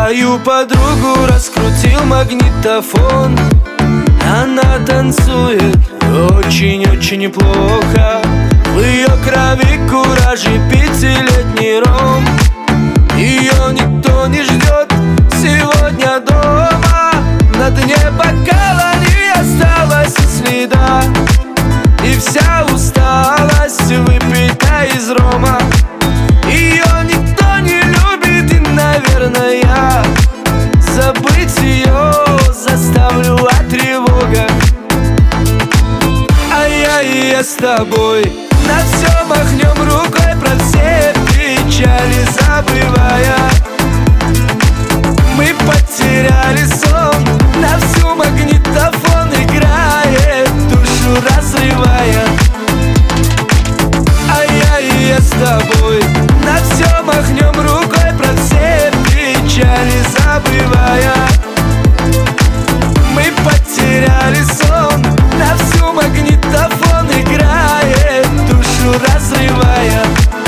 Твою подругу раскрутил магнитофон. Она танцует очень-очень неплохо. В ее крови кураж и пятилетний ром. Ее никто не ждет сегодня дома. На дне бокала не осталось и следа. И вся усталость выпита из рома. Ее никто не любит, и, наверное, забыть ее заставлю от тревога. А я с тобой на все махнем рукой, про все печали забывая. Мы потеряли сон, на всю магнитофон играет, душу разрывая. А я с тобой на все махнем рукой, про все печали забывая. Мы потеряли сон, на всю магнитофон играет, душу разрывая.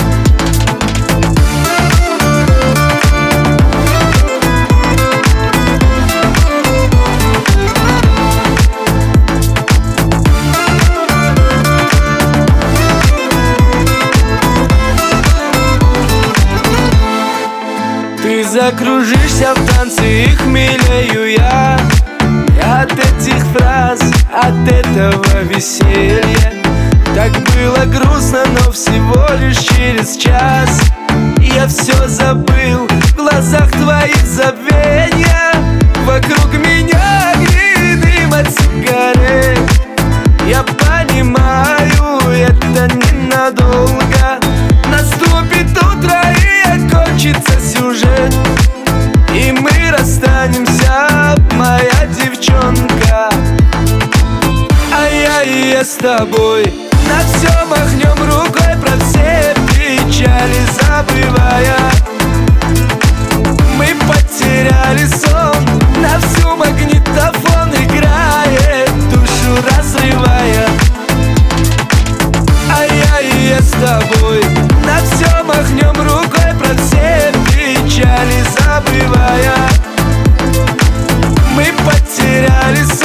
Ты закружишься в танце, и хмелею я от этих фраз, от этого веселья. Так было грустно, но всего лишь через час я все забыл, в глазах твоих забвенья. Вокруг меня огни, дым от сигарет. Я понимаю, это ненадолго. Наступит утро и окончится сюжет, и мы расстанемся, моя девчонка. А я с тобой на все махнем рукой, про все печали забывая. Мы потеряли сон, на всю магнитофон играет, душу разрывая. А я с тобой на все махнем рукой, про все печали забывая. Мы потеряли сон.